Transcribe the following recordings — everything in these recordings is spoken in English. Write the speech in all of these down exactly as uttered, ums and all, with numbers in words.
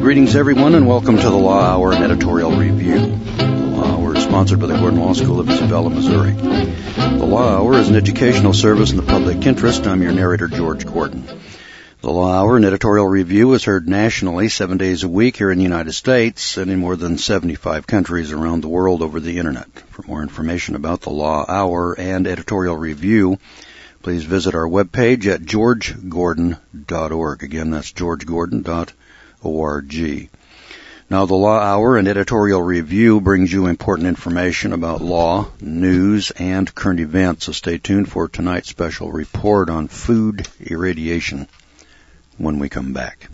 Greetings, everyone, and welcome to the Law Hour and Editorial Review. The Law Hour is sponsored by the Gordon Law School of Isabella, Missouri. The Law Hour is an educational service in the public interest. I'm your narrator, George Gordon. The Law Hour and Editorial Review is heard nationally seven days a week here in the United States and in more than seventy-five countries around the world over the Internet. For more information about the Law Hour and Editorial Review, please visit our webpage at george gordon dot org. Again, that's george gordon dot org. Now, the Law Hour and Editorial Review brings you important information about law, news, and current events, so stay tuned for tonight's special report on food irradiation when we come back.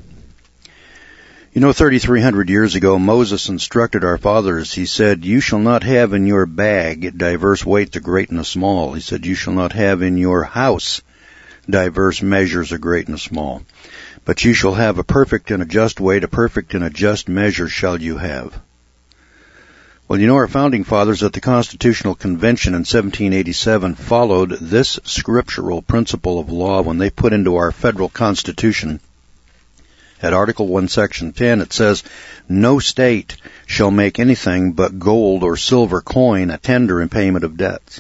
You know, thirty-three hundred years ago, Moses instructed our fathers. He said, "You shall not have in your bag diverse weight, the great and the small." He said, "You shall not have in your house diverse measures, a great and a small. But you shall have a perfect and a just weight, a perfect and a just measure shall you have." Well, you know, our founding fathers at the Constitutional Convention in seventeen eighty-seven followed this scriptural principle of law when they put into our federal Constitution, at Article one, Section ten, it says, "No state shall make anything but gold or silver coin a tender in payment of debts."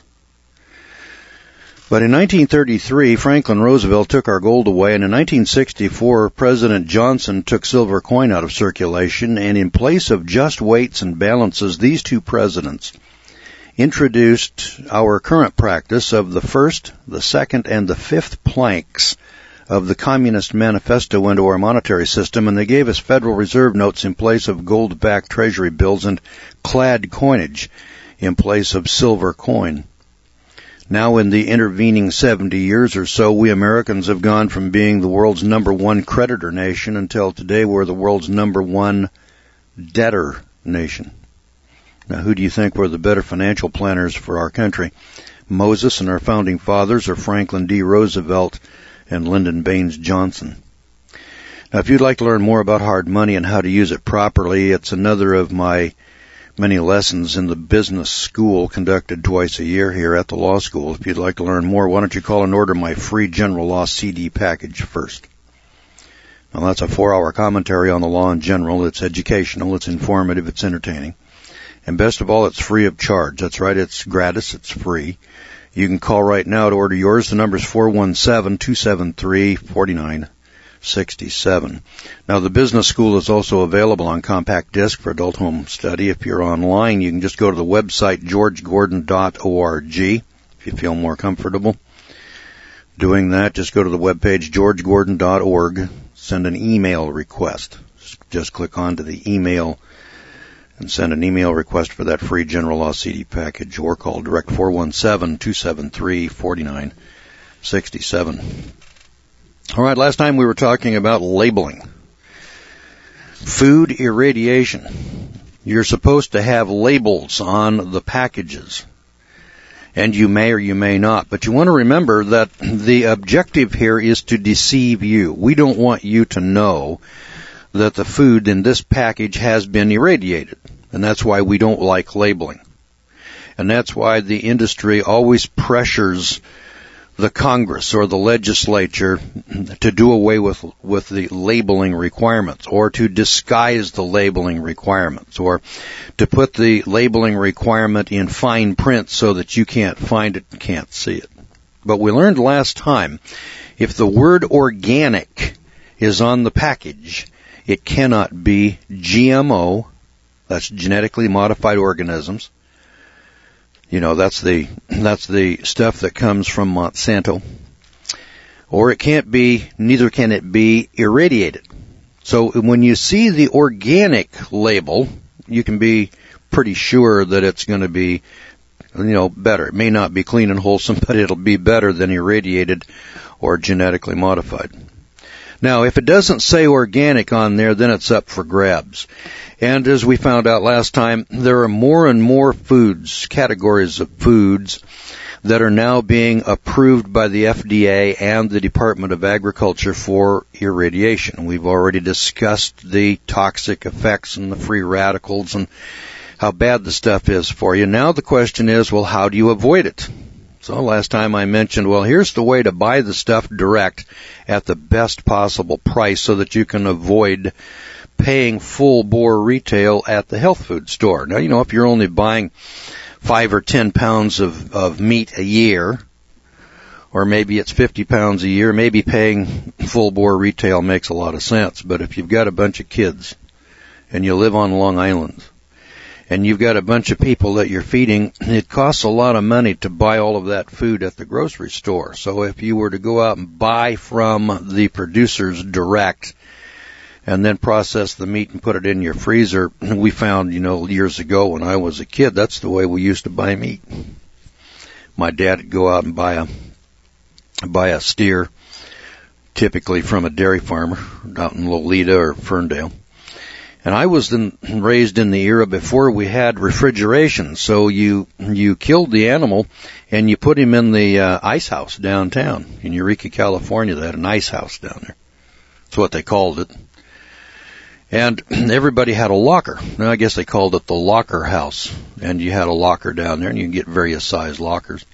But in nineteen thirty-three, Franklin Roosevelt took our gold away, and in nineteen sixty-four, President Johnson took silver coin out of circulation, and in place of just weights and balances, these two presidents introduced our current practice of the first, the second, and the fifth planks of the Communist Manifesto into our monetary system, and they gave us Federal Reserve notes in place of gold-backed treasury bills and clad coinage in place of silver coin. Now, in the intervening seventy years or so, we Americans have gone from being the world's number one creditor nation until today we're the world's number one debtor nation. Now, who do you think were the better financial planners for our country? Moses and our founding fathers, or Franklin D. Roosevelt and Lyndon Baines Johnson? Now, if you'd like to learn more about hard money and how to use it properly, it's another of my many lessons in the business school conducted twice a year here at the law school. If you'd like to learn more, why don't you call and order my free general law C D package first. Now, that's a four-hour commentary on the law in general. It's educational, it's informative, it's entertaining. And best of all, it's free of charge. That's right, it's gratis, it's free. You can call right now to order yours. The number is four one seven, two seven three, four nine six seven. Now, the business school is also available on compact disc for adult home study. If you're online, you can just go to the website george gordon dot org. If you feel more comfortable doing that, just go to the webpage george gordon dot org. Send an email request. Just click on to the email and send an email request for that free general law C D package, or call direct four one seven, two seven three, four nine six seven. All right, last time we were talking about labeling. Food irradiation. You're supposed to have labels on the packages, and you may or you may not. But you want to remember that the objective here is to deceive you. We don't want you to know that the food in this package has been irradiated, and that's why we don't like labeling. And that's why the industry always pressures the Congress or the legislature to do away with with the labeling requirements, or to disguise the labeling requirements, or to put the labeling requirement in fine print so that you can't find it and can't see it. But we learned last time, if the word organic is on the package, it cannot be G M O, that's genetically modified organisms. You know, that's the that's the stuff that comes from Monsanto. Or it can't be, neither can it be irradiated. So when you see the organic label, you can be pretty sure that it's going to be, you know, better. It may not be clean and wholesome, but it'll be better than irradiated or genetically modified. Now, if it doesn't say organic on there, then it's up for grabs. And as we found out last time, there are more and more foods, categories of foods, that are now being approved by the F D A and the Department of Agriculture for irradiation. We've already discussed the toxic effects and the free radicals and how bad the stuff is for you. Now the question is, well, how do you avoid it? So last time I mentioned, well, here's the way to buy the stuff direct at the best possible price so that you can avoid paying full bore retail at the health food store. Now, you know, if you're only buying five or ten pounds of, of meat a year, or maybe it's fifty pounds a year, maybe paying full bore retail makes a lot of sense. But if you've got a bunch of kids and you live on Long Island and you've got a bunch of people that you're feeding, it costs a lot of money to buy all of that food at the grocery store. So if you were to go out and buy from the producers direct and then process the meat and put it in your freezer, we found, you know, years ago when I was a kid, that's the way we used to buy meat. My dad would go out and buy a buy a steer, typically from a dairy farmer out in Lolita or Ferndale. And I was then raised in the era before we had refrigeration, so you you killed the animal and you put him in the uh, ice house downtown in Eureka, California. They had an ice house down there. That's what they called it. And everybody had a locker. Now, I guess they called it the locker house. And you had a locker down there, and you can get various size lockers.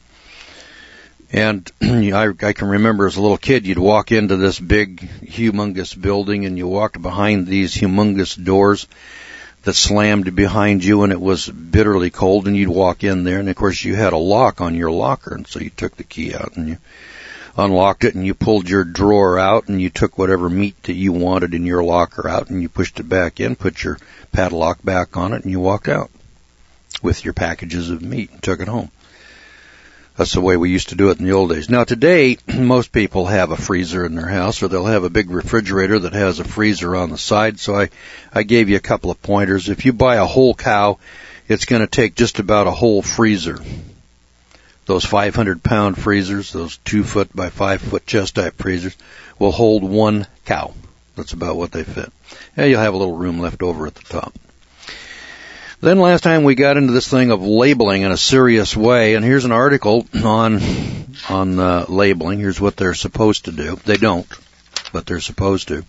And I, I can remember as a little kid, you'd walk into this big, humongous building, and you walked behind these humongous doors that slammed behind you, and it was bitterly cold, and you'd walk in there, and of course you had a lock on your locker, and so you took the key out, and you unlocked it, and you pulled your drawer out, and you took whatever meat that you wanted in your locker out, and you pushed it back in, put your padlock back on it, and you walked out with your packages of meat and took it home. That's the way we used to do it in the old days. Now today, most people have a freezer in their house, or they'll have a big refrigerator that has a freezer on the side. So I, I gave you a couple of pointers. If you buy a whole cow, it's going to take just about a whole freezer. Those five hundred pound freezers, those two foot by five foot chest type freezers, will hold one cow. That's about what they fit. Yeah, you'll have a little room left over at the top. Then last time we got into this thing of labeling in a serious way, and here's an article on on uh, labeling. Here's what they're supposed to do. They don't, but they're supposed to.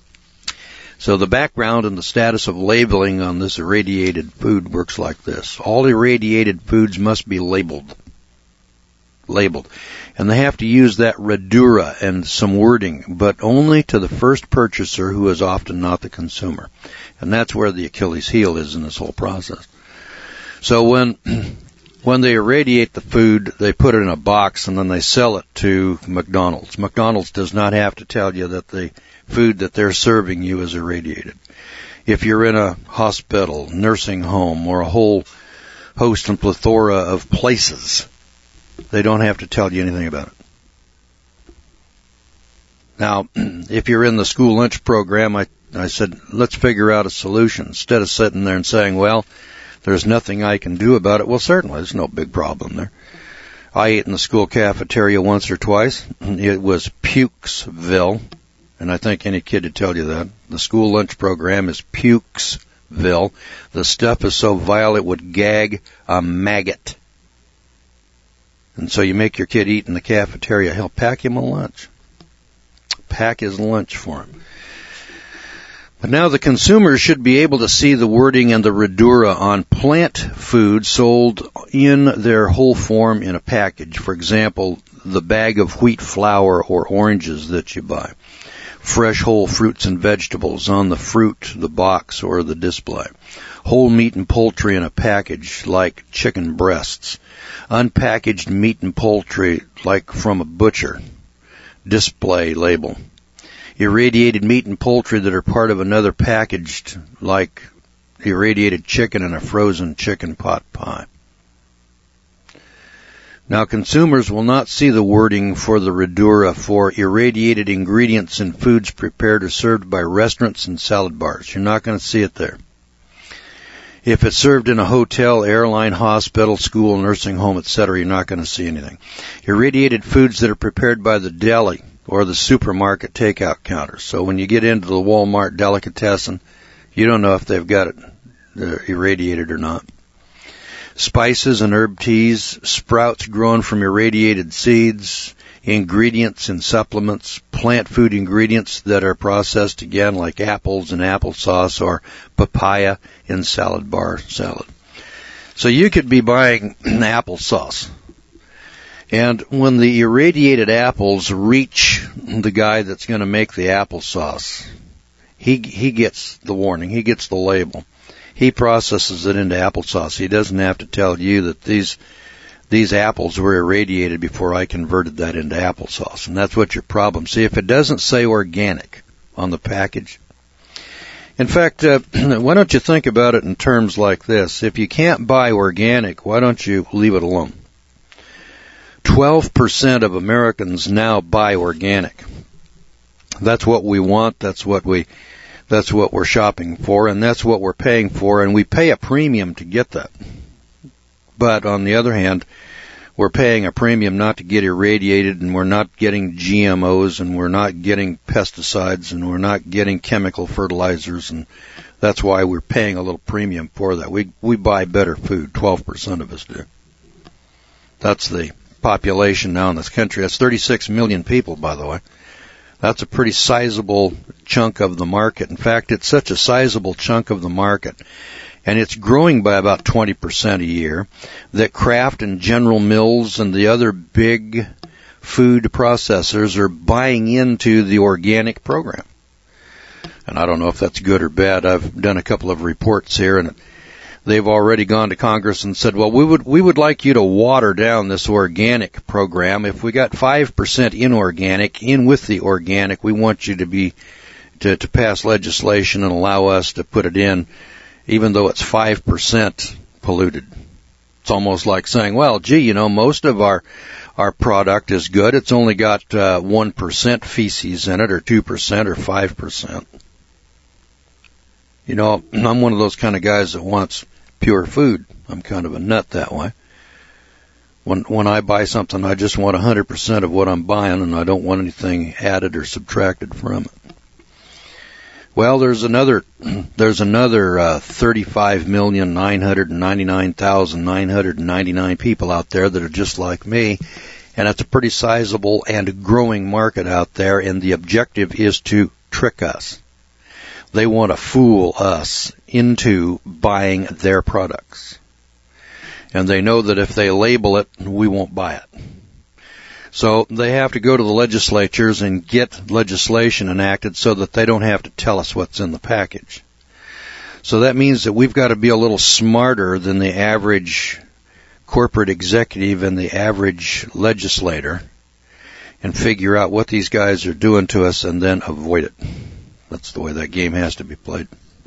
So the background and the status of labeling on this irradiated food works like this. All irradiated foods must be labeled. Labeled. And they have to use that Redura and some wording, but only to the first purchaser, who is often not the consumer. And that's where the Achilles heel is in this whole process. So when when they irradiate the food, they put it in a box and then they sell it to McDonald's. McDonald's does not have to tell you that the food that they're serving you is irradiated. If you're in a hospital, nursing home, or a whole host and plethora of places, they don't have to tell you anything about it. Now, if you're in the school lunch program, I, I said, let's figure out a solution. Instead of sitting there and saying, well, there's nothing I can do about it. Well, certainly, there's no big problem there. I ate in the school cafeteria once or twice. It was Pukesville, and I think any kid would tell you that. The school lunch program is Pukesville. The stuff is so vile it would gag a maggot. And so you make your kid eat in the cafeteria. Hell, pack him a lunch. Pack his lunch for him. But now the consumers should be able to see the wording and the Redura on plant food sold in their whole form in a package. For example, the bag of wheat flour or oranges that you buy. Fresh whole fruits and vegetables on the fruit, the box, or the display. Whole meat and poultry in a package like chicken breasts. Unpackaged meat and poultry like from a butcher. Display label. Irradiated meat and poultry that are part of another packaged like irradiated chicken in a frozen chicken pot pie. Now, consumers will not see the wording for the Redura for irradiated ingredients in foods prepared or served by restaurants and salad bars. You're not going to see it there. If it's served in a hotel, airline, hospital, school, nursing home, et cetera, you're not going to see anything. Irradiated foods that are prepared by the deli or the supermarket takeout counters. So when you get into the Walmart delicatessen, you don't know if they've got it uh, irradiated or not. Spices and herb teas, sprouts grown from irradiated seeds, ingredients in supplements, plant food ingredients that are processed again like apples in applesauce or papaya in salad bar salad. So you could be buying applesauce. And when the irradiated apples reach the guy that's going to make the applesauce, he he gets the warning. He gets the label. He processes it into applesauce. He doesn't have to tell you that these these apples were irradiated before I converted that into applesauce. And that's what your problem. See, if it doesn't say organic on the package. In fact, uh, why don't you think about it in terms like this? If you can't buy organic, why don't you leave it alone? twelve percent of Americans now buy organic. That's what we want. That's what we, that's what we're shopping for, and that's what we're paying for, and we pay a premium to get that. But on the other hand, we're paying a premium not to get irradiated, and we're not getting G M Os, and we're not getting pesticides, and we're not getting chemical fertilizers, and that's why we're paying a little premium for that. We we buy better food. twelve percent of us do. That's the population now in this country. That's thirty-six million people, by the way. That's a pretty sizable chunk of the market. In fact, it's such a sizable chunk of the market, and it's growing by about twenty percent a year, that Kraft and General Mills and the other big food processors are buying into the organic program. And I don't know if that's good or bad. I've done a couple of reports here, and they've already gone to Congress and said, well, we would we would like you to water down this organic program. If we got five percent inorganic in with the organic, we want you to be to, to pass legislation and allow us to put it in, even though it's five percent polluted. It's almost like saying, well, gee, you know, most of our our product is good. It's only got uh, one percent feces in it, or two percent, or five percent. You know, I'm one of those kind of guys that wants pure food. I'm kind of a nut that way. When when I buy something, I just want one hundred percent of what I'm buying, and I don't want anything added or subtracted from it. Well, there's another there's another uh, thirty-five million nine hundred ninety-nine thousand nine hundred ninety-nine people out there that are just like me, and it's a pretty sizable and growing market out there, and the objective is to trick us. They want to fool us into buying their products. And they know that if they label it, we won't buy it. So they have to go to the legislatures and get legislation enacted so that they don't have to tell us what's in the package. So that means that we've got to be a little smarter than the average corporate executive and the average legislator and figure out what these guys are doing to us and then avoid it. That's the way that game has to be played.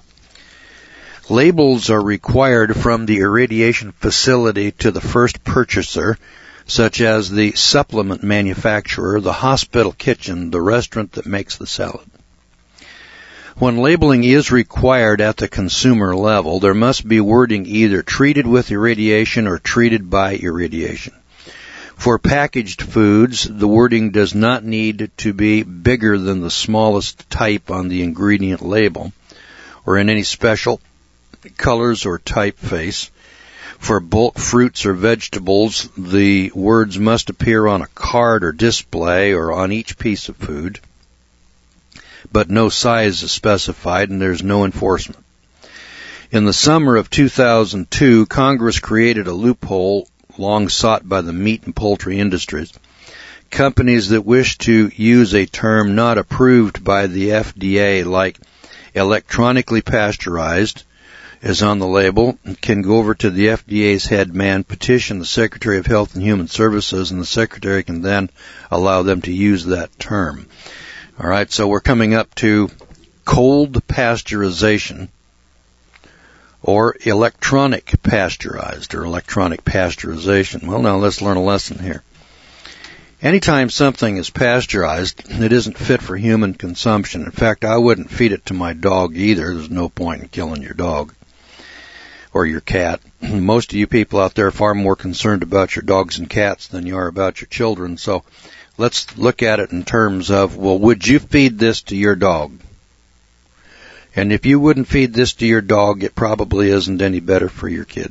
Labels are required from the irradiation facility to the first purchaser, such as the supplement manufacturer, the hospital kitchen, the restaurant that makes the salad. When labeling is required at the consumer level, there must be wording either treated with irradiation or treated by irradiation. For packaged foods, the wording does not need to be bigger than the smallest type on the ingredient label or in any special colors or typeface. For bulk fruits or vegetables, the words must appear on a card or display or on each piece of food, but no size is specified and there's no enforcement. In the summer of two thousand two, Congress created a loophole long sought by the meat and poultry industries. Companies that wish to use a term not approved by the F D A, like electronically pasteurized, as on the label, can go over to the F D A's head man, petition the Secretary of Health and Human Services, and the Secretary can then allow them to use that term. All right, so we're coming up to cold pasteurization, or electronic pasteurized, or electronic pasteurization. Well, now let's learn a lesson here. Anytime something is pasteurized, it isn't fit for human consumption. In fact, I wouldn't feed it to my dog either. There's no point in killing your dog or your cat. Most of you people out there are far more concerned about your dogs and cats than you are about your children. So let's look at it in terms of, well, would you feed this to your dog? And if you wouldn't feed this to your dog, it probably isn't any better for your kid.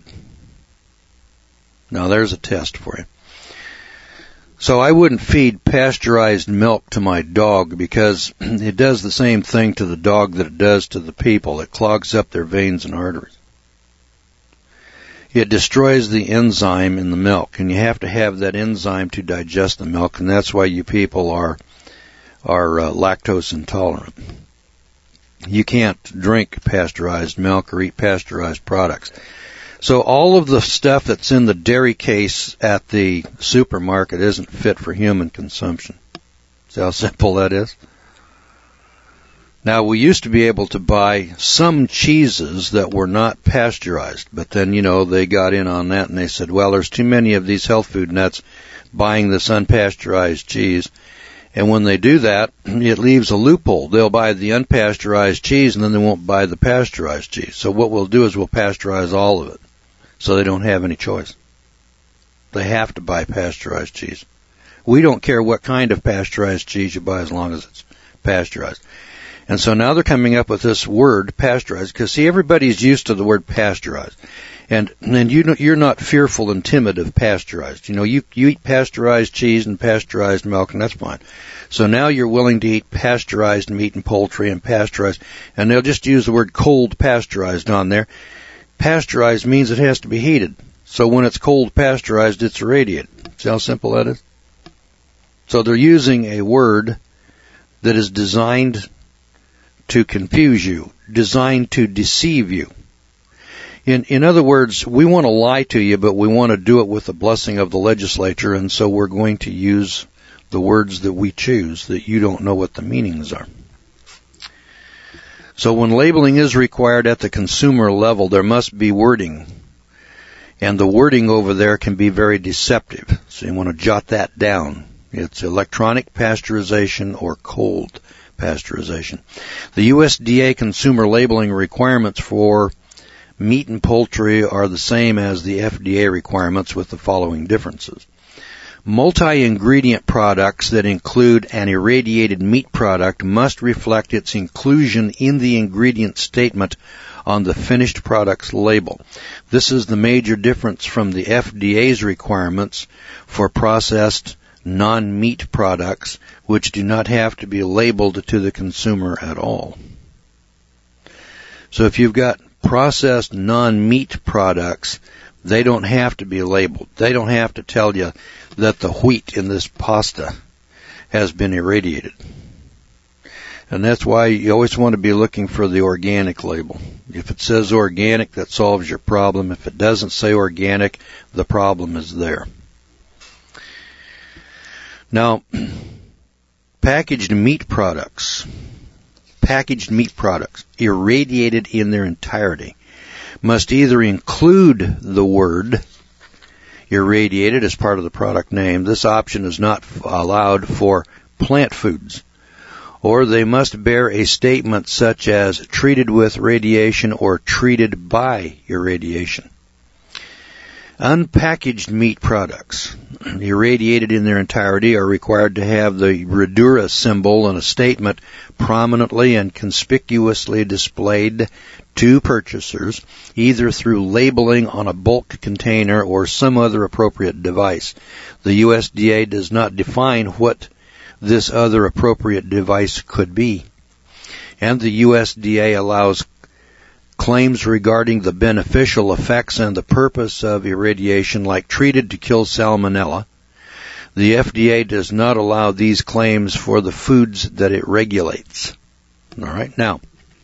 Now, there's a test for you. So I wouldn't feed pasteurized milk to my dog because it does the same thing to the dog that it does to the people. It clogs up their veins and arteries. It destroys the enzyme in the milk, and you have to have that enzyme to digest the milk, and that's why you people are are uh, lactose intolerant. you can't drink pasteurized milk or eat pasteurized products. So all of the stuff that's in the dairy case at the supermarket isn't fit for human consumption. See how simple that is? Now, we used to be able to buy some cheeses that were not pasteurized, but then, you know, they got in on that and they said, well, there's too many of these health food nuts buying this unpasteurized cheese. And when they do that, it leaves a loophole. They'll buy the unpasteurized cheese and then they won't buy the pasteurized cheese. So what we'll do is we'll pasteurize all of it so they don't have any choice. They have to buy pasteurized cheese. We don't care what kind of pasteurized cheese you buy as long as it's pasteurized. And so now they're coming up with this word, pasteurized, because, see, everybody's used to the word pasteurized. And and you know, you're not fearful and timid of pasteurized. You know, you, you eat pasteurized cheese and pasteurized milk, and that's fine. So now you're willing to eat pasteurized meat and poultry and pasteurized, and they'll just use the word cold pasteurized on there. Pasteurized means it has to be heated. So when it's cold pasteurized, it's irradiated. See how simple that is? So they're using a word that is designed to confuse you, designed to deceive you. In in other words, we want to lie to you, but we want to do it with the blessing of the legislature, and so we're going to use the words that we choose that you don't know what the meanings are. So when labeling is required at the consumer level, there must be wording. And the wording over there can be very deceptive. So you want to jot that down. It's electronic pasteurization or cold pasteurization. The U S D A consumer labeling requirements for meat and poultry are the same as the F D A requirements, with the following differences. Multi-ingredient products that include an irradiated meat product must reflect its inclusion in the ingredient statement on the finished product's label. This is the major difference from the F D A's requirements for processed non-meat products, which do not have to be labeled to the consumer at all. So if you've got processed non-meat products, they don't have to be labeled. They don't have to tell you that the wheat in this pasta has been irradiated. And that's why you always want to be looking for the organic label. If it says organic, that solves your problem. If it doesn't say organic, the problem is there. Now, packaged meat products, packaged meat products, irradiated in their entirety, must either include the word irradiated as part of the product name. This option is not allowed for plant foods. Or they must bear a statement such as treated with radiation or treated by irradiation. Unpackaged meat products, irradiated in their entirety, are required to have the Redura symbol and a statement prominently and conspicuously displayed to purchasers, either through labeling on a bulk container or some other appropriate device. The U S D A does not define what this other appropriate device could be. And the U S D A allows claims regarding the beneficial effects and the purpose of irradiation, like treated to kill salmonella. The F D A does not allow these claims for the foods that it regulates. All right. Now,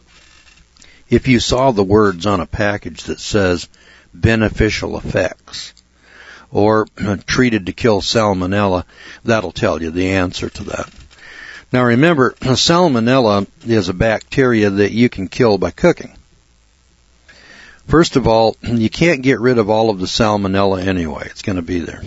if you saw the words on a package that says beneficial effects or treated to kill salmonella, that'll tell you the answer to that. Now remember, salmonella is a bacteria that you can kill by cooking. First of all, you can't get rid of all of the salmonella anyway. It's going to be there.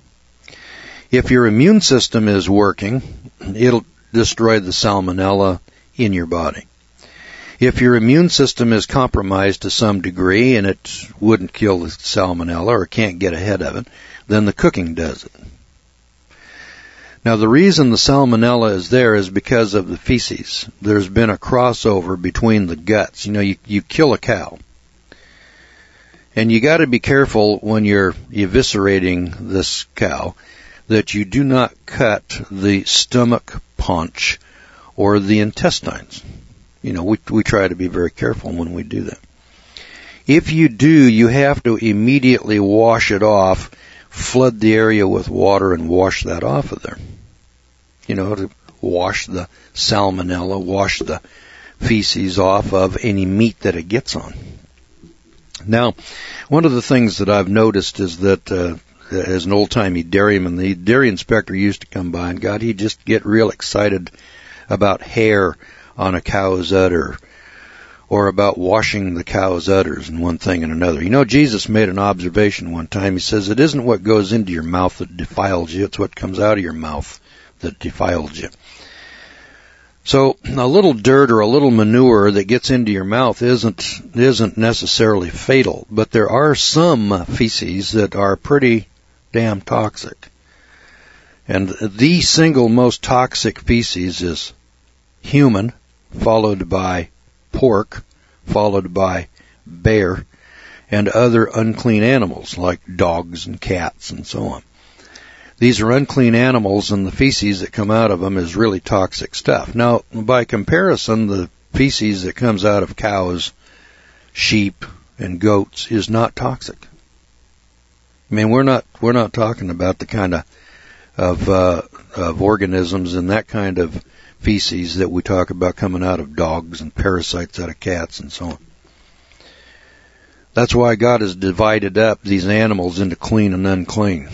If your immune system is working, it'll destroy the salmonella in your body. If your immune system is compromised to some degree and it wouldn't kill the salmonella or can't get ahead of it, then the cooking does it. Now, the reason the salmonella is there is because of the feces. There's been a crossover between the guts. You know, you, you kill a cow. And you got to be careful when you're eviscerating this cow that you do not cut the stomach paunch or the intestines. You know, we we try to be very careful when we do that. If you do, you have to immediately wash it off, flood the area with water and wash that off of there. You know, to wash the salmonella, wash the feces off of any meat that it gets on. Now, one of the things that I've noticed is that uh, as an old-timey dairyman, the dairy inspector used to come by, and God, he'd just get real excited about hair on a cow's udder, or about washing the cow's udders and one thing and another. You know, Jesus made an observation one time. He says, it isn't what goes into your mouth that defiles you, it's what comes out of your mouth that defiles you. So a little dirt or a little manure that gets into your mouth isn't isn't necessarily fatal, but there are some feces that are pretty damn toxic. And the single most toxic feces is human, followed by pork, followed by bear, and other unclean animals like dogs and cats and so on. These are unclean animals, and the feces that come out of them is really toxic stuff. Now, by comparison, the feces that comes out of cows, sheep, and goats is not toxic. I mean, we're not we're not talking about the kind of of, uh, of organisms and that kind of feces that we talk about coming out of dogs and parasites out of cats and so on. That's why God has divided up these animals into clean and unclean.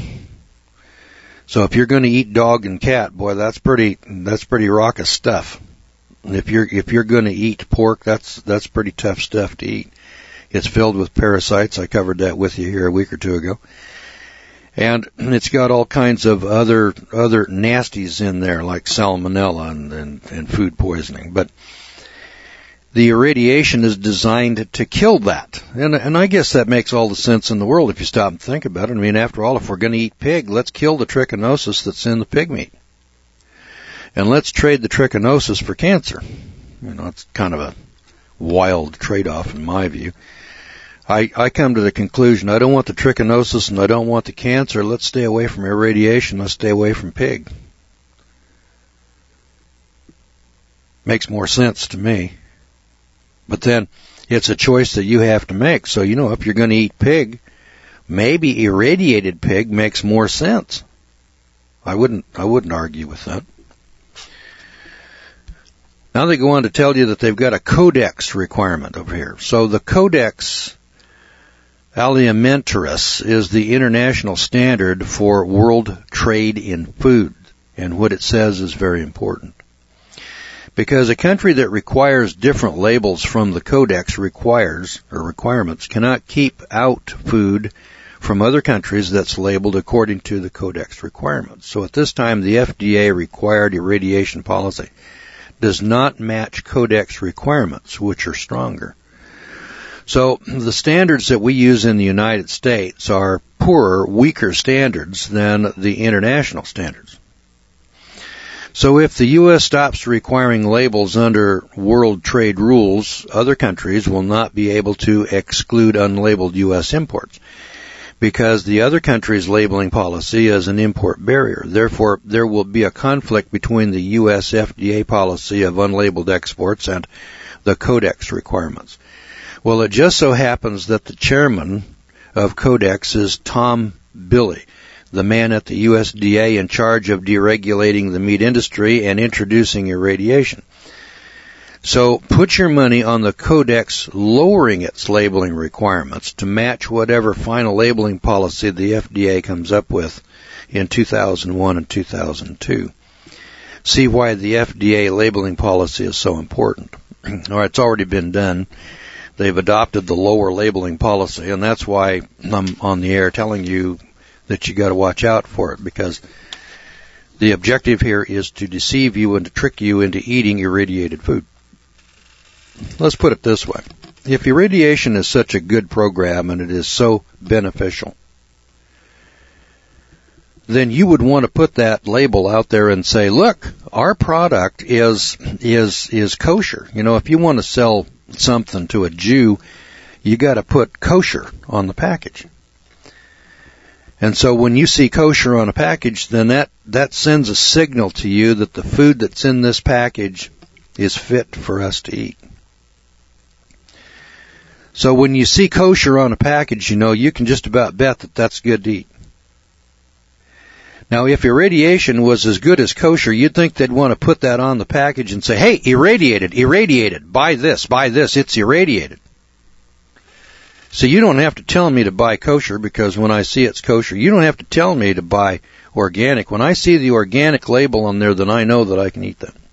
So if you're going to eat dog and cat, boy, that's pretty that's pretty raucous stuff. If you're if you're going to eat pork, that's that's pretty tough stuff to eat. It's filled with parasites. I covered that with you here a week or two ago. And it's got all kinds of other other nasties in there, like salmonella and, and, and food poisoning. But the irradiation is designed to kill that. And, and I guess that makes all the sense in the world if you stop and think about it. I mean, after all, if we're going to eat pig, let's kill the trichinosis that's in the pig meat. And let's trade the trichinosis for cancer. You know, it's kind of a wild trade-off in my view. I, I come to the conclusion, I don't want the trichinosis and I don't want the cancer. Let's stay away from irradiation. Let's stay away from pig. Makes more sense to me. But then it's a choice that you have to make. So, you know, if you're going to eat pig, maybe irradiated pig makes more sense. I wouldn't, I wouldn't argue with that. Now they go on to tell you that they've got a codex requirement over here. So the Codex Alimentarius is the international standard for world trade in food. And what it says is very important. Because a country that requires different labels from the Codex requires, or requirements, cannot keep out food from other countries that's labeled according to the Codex requirements. So at this time, the F D A required irradiation policy does not match Codex requirements, which are stronger. So the standards that we use in the United States are poorer, weaker standards than the international standards. So if the U S stops requiring labels under world trade rules, other countries will not be able to exclude unlabeled U S imports because the other country's labeling policy is an import barrier. Therefore, there will be a conflict between the U S F D A policy of unlabeled exports and the Codex requirements. Well, it just so happens that the chairman of Codex is Tom Billy, the man at the U S D A in charge of deregulating the meat industry and introducing irradiation. So put your money on the Codex lowering its labeling requirements to match whatever final labeling policy the F D A comes up with in two thousand one and two thousand two. See why the F D A labeling policy is so important. All right, it's already been done. They've adopted the lower labeling policy, and that's why I'm on the air telling you that you got to watch out for it, because the objective here is to deceive you and to trick you into eating irradiated food. Let's put it this way. If irradiation is such a good program and it is so beneficial, then you would want to put that label out there and say, look, our product is is is kosher. You know, if you want to sell something to a Jew, you got to put kosher on the package. And so when you see kosher on a package, then that, that sends a signal to you that the food that's in this package is fit for us to eat. So when you see kosher on a package, you know, you can just about bet that that's good to eat. Now, if irradiation was as good as kosher, you'd think they'd want to put that on the package and say, hey, irradiated, irradiated, buy this, buy this, it's irradiated. So you don't have to tell me to buy kosher because when I see it's kosher, you don't have to tell me to buy organic. When I see the organic label on there, then I know that I can eat that.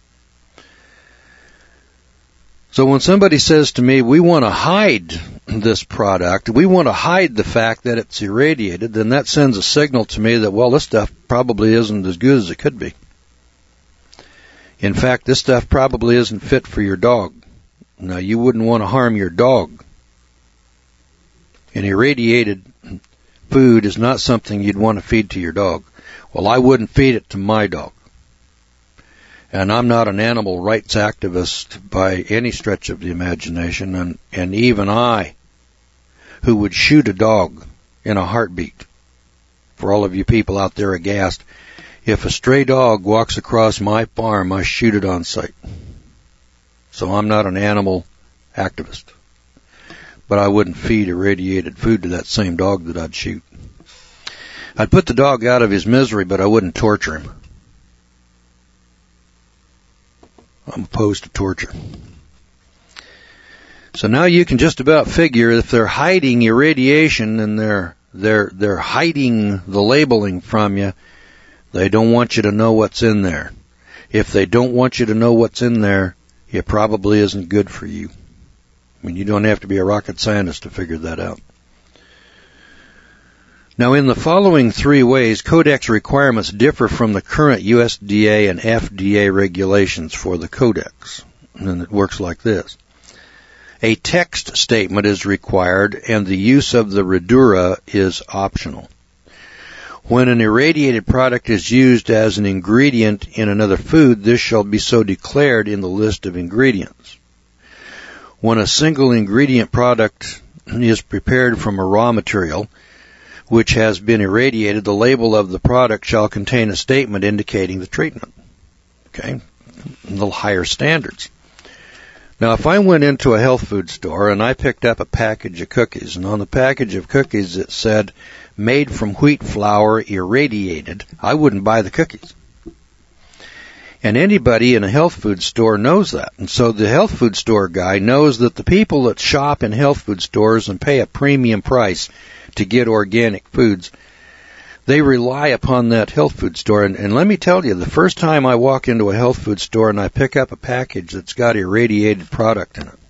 So when somebody says to me, we want to hide this product, we want to hide the fact that it's irradiated, then that sends a signal to me that, well, this stuff probably isn't as good as it could be. In fact, this stuff probably isn't fit for your dog. Now, you wouldn't want to harm your dog. And irradiated food is not something you'd want to feed to your dog. Well, I wouldn't feed it to my dog. And I'm not an animal rights activist by any stretch of the imagination, and, and even I, who would shoot a dog in a heartbeat, for all of you people out there aghast, if a stray dog walks across my farm, I shoot it on sight. So I'm not an animal activist. But I wouldn't feed irradiated food to that same dog that I'd shoot. I'd put the dog out of his misery, but I wouldn't torture him. I'm opposed to torture. So now you can just about figure if they're hiding irradiation and they're they're they're hiding the labeling from you, they don't want you to know what's in there. If they don't want you to know what's in there, it probably isn't good for you. I mean, you don't have to be a rocket scientist to figure that out. Now, in the following three ways, Codex requirements differ from the current U S D A and F D A regulations for the Codex. And it works like this. A text statement is required, and the use of the Redura is optional. When an irradiated product is used as an ingredient in another food, this shall be so declared in the list of ingredients. When a single ingredient product is prepared from a raw material, which has been irradiated, the label of the product shall contain a statement indicating the treatment. Okay? A little higher standards. Now, if I went into a health food store and I picked up a package of cookies, and on the package of cookies it said, made from wheat flour, irradiated, I wouldn't buy the cookies. And anybody in a health food store knows that. And so the health food store guy knows that the people that shop in health food stores and pay a premium price to get organic foods, they rely upon that health food store. And, and let me tell you, the first time I walk into a health food store and I pick up a package that's got irradiated product in it,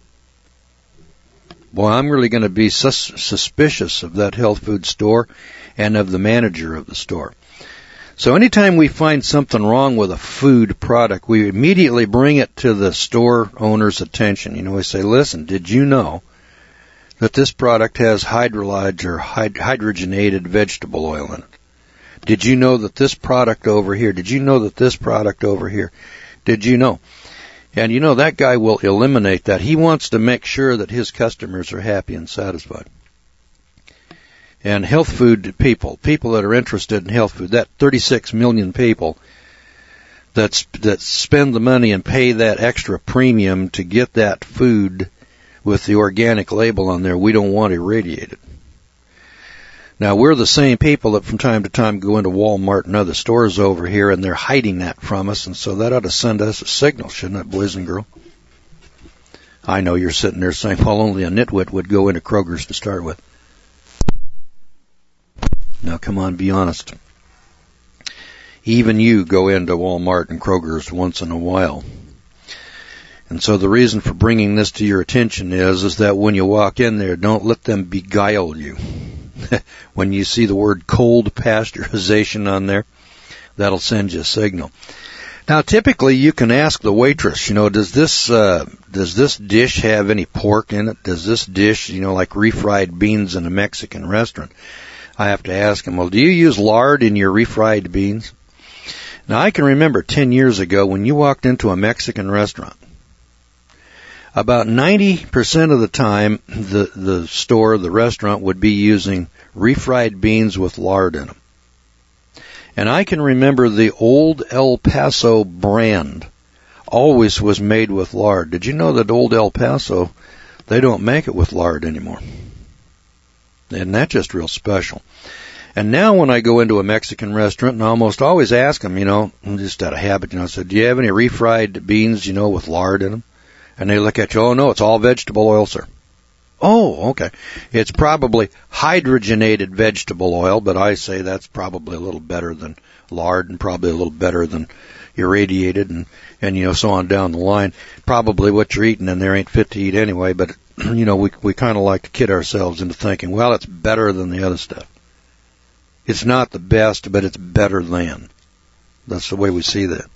well, I'm really going to be sus- suspicious of that health food store and of the manager of the store. So anytime we find something wrong with a food product, we immediately bring it to the store owner's attention. You know, we say, listen, did you know that this product has hydrolyzed or hydrogenated vegetable oil in it? Did you know that this product over here, did you know that this product over here, did you know? And you know, that guy will eliminate that. He wants to make sure that his customers are happy and satisfied. And health food people, people that are interested in health food, that thirty-six million people that's, that spend the money and pay that extra premium to get that food with the organic label on there, we don't want irradiated. Now, we're the same people that from time to time go into Walmart and other stores over here, and they're hiding that from us, and so that ought to send us a signal, shouldn't it, boys and girls? I know you're sitting there saying, well, only a nitwit would go into Kroger's to start with. Now, come on, be honest. Even you go into Walmart and Kroger's once in a while. And so the reason for bringing this to your attention is, is that when you walk in there, don't let them beguile you. When you see the word cold pasteurization on there, that'll send you a signal. Now, typically, you can ask the waitress, you know, does this uh, does this dish have any pork in it? Does this dish, you know, like refried beans in a Mexican restaurant? I have to ask them, well, do you use lard in your refried beans? Now, I can remember ten years ago when you walked into a Mexican restaurant, about ninety percent of the time, the, the store, the restaurant, would be using refried beans with lard in them. And I can remember the old El Paso brand always was made with lard. Did you know that old El Paso, they don't make it with lard anymore? Isn't that just real special? And now when I go into a Mexican restaurant, and I almost always ask them, you know, just out of habit, you know, I said, do you have any refried beans, you know, with lard in them? And they look at you, oh, no, it's all vegetable oil, sir. Oh, okay. It's probably hydrogenated vegetable oil, but I say that's probably a little better than lard and probably a little better than irradiated and, and, you know, so on down the line. Probably what you're eating in there ain't fit to eat anyway, but, you know, we, we kind of like to kid ourselves into thinking, well, it's better than the other stuff. It's not the best, but it's better than. That's the way we see that.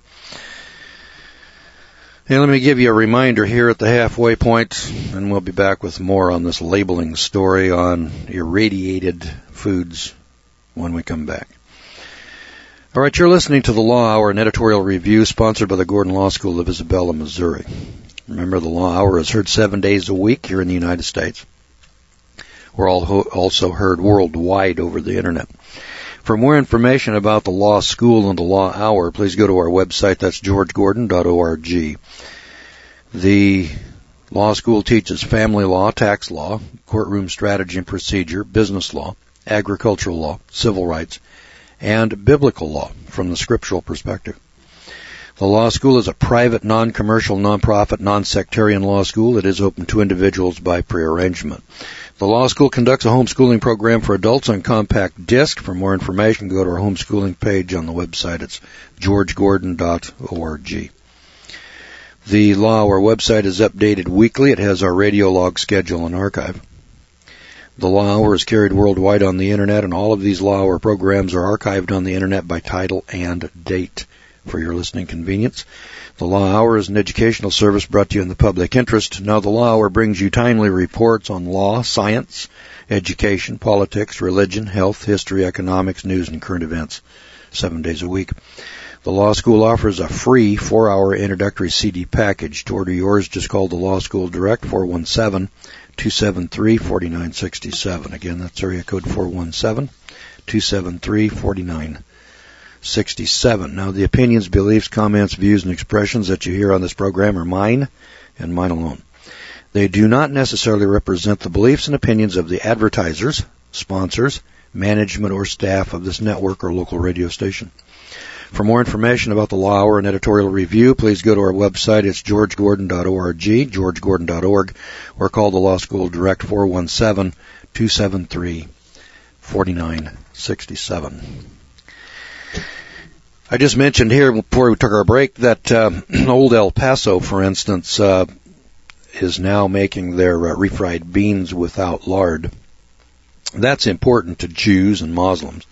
And let me give you a reminder here at the halfway point, and we'll be back with more on this labeling story on irradiated foods when we come back. All right, you're listening to the Law Hour, an editorial review sponsored by the Gordon Law School of Isabella, Missouri. Remember, the Law Hour is heard seven days a week here in the United States. We're also heard worldwide over the Internet. For more information about the Law School and the Law Hour, please go to our website. That's george gordon dot org. The Law School teaches family law, tax law, courtroom strategy and procedure, business law, agricultural law, civil rights, and biblical law from the scriptural perspective. The Law School is a private, non-commercial, non-profit, non-sectarian law school. It is open to individuals by prearrangement. The Law School conducts a homeschooling program for adults on compact disc. For more information, go to our homeschooling page on the website. It's george gordon dot org. The Law Hour website is updated weekly. It has our radio log schedule and archive. The Law Hour is carried worldwide on the Internet, and all of these Law Hour programs are archived on the Internet by title and date for your listening convenience. The Law Hour is an educational service brought to you in the public interest. Now, the Law Hour brings you timely reports on law, science, education, politics, religion, health, history, economics, news, and current events, seven days a week. The Law School offers a free four-hour introductory C D package. To order yours, just call the Law School Direct, four one seven, two seven three, four nine six seven. Again, that's area code four one seven, two seven three, four nine six seven. Now, the opinions, beliefs, comments, views, and expressions that you hear on this program are mine and mine alone. They do not necessarily represent the beliefs and opinions of the advertisers, sponsors, management, or staff of this network or local radio station. For more information about the Law Hour and editorial review, please go to our website. It's george gordon dot org, george gordon dot org, or call the Law School Direct, four one seven, two seven three, four nine six seven. I just mentioned here before we took our break that uh, Old El Paso, for instance, uh, is now making their uh, refried beans without lard. That's important to Jews and Muslims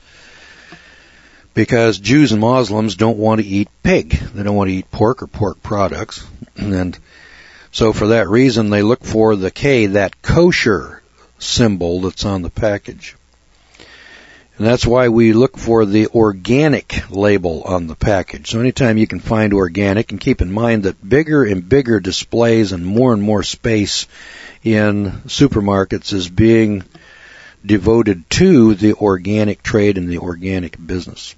because Jews and Muslims don't want to eat pig. They don't want to eat pork or pork products. And so for that reason, they look for the K, that kosher symbol that's on the package. And that's why we look for the organic label on the package. So anytime you can find organic, and keep in mind that bigger and bigger displays and more and more space in supermarkets is being devoted to the organic trade and the organic business.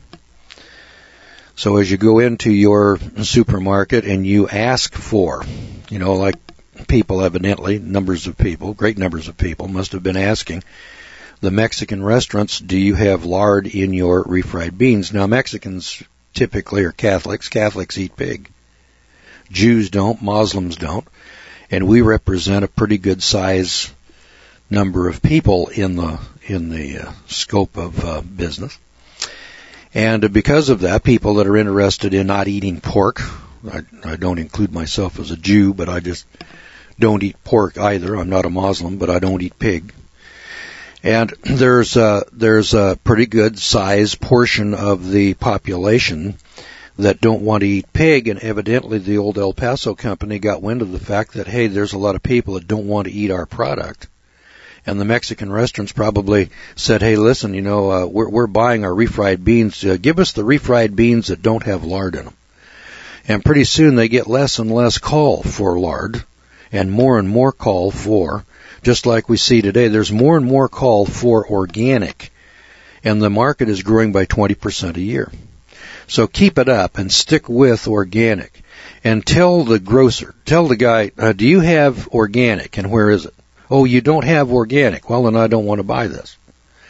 So as you go into your supermarket and you ask for, you know, like people evidently, numbers of people, great numbers of people must have been asking the Mexican restaurants, do you have lard in your refried beans? Now, Mexicans typically are Catholics. Catholics eat pig. Jews don't. Muslims don't. And we represent a pretty good size number of people in the in the uh, scope of uh, business. And uh, because of that, people that are interested in not eating pork, I, I don't include myself as a Jew, but I just don't eat pork either. I'm not a Muslim, but I don't eat pig. And there's a, there's a pretty good size portion of the population that don't want to eat pig, and evidently the Old El Paso company got wind of the fact that, hey, there's a lot of people that don't want to eat our product. And the Mexican restaurants probably said, hey, listen, you know, uh, we're, we're buying our refried beans. Uh, give us the refried beans that don't have lard in them. And pretty soon they get less and less call for lard and more and more call for, just like we see today, there's more and more call for organic. And the market is growing by twenty percent a year. So keep it up and stick with organic. And tell the grocer, tell the guy, uh, do you have organic and where is it? Oh, you don't have organic. Well, then I don't want to buy this.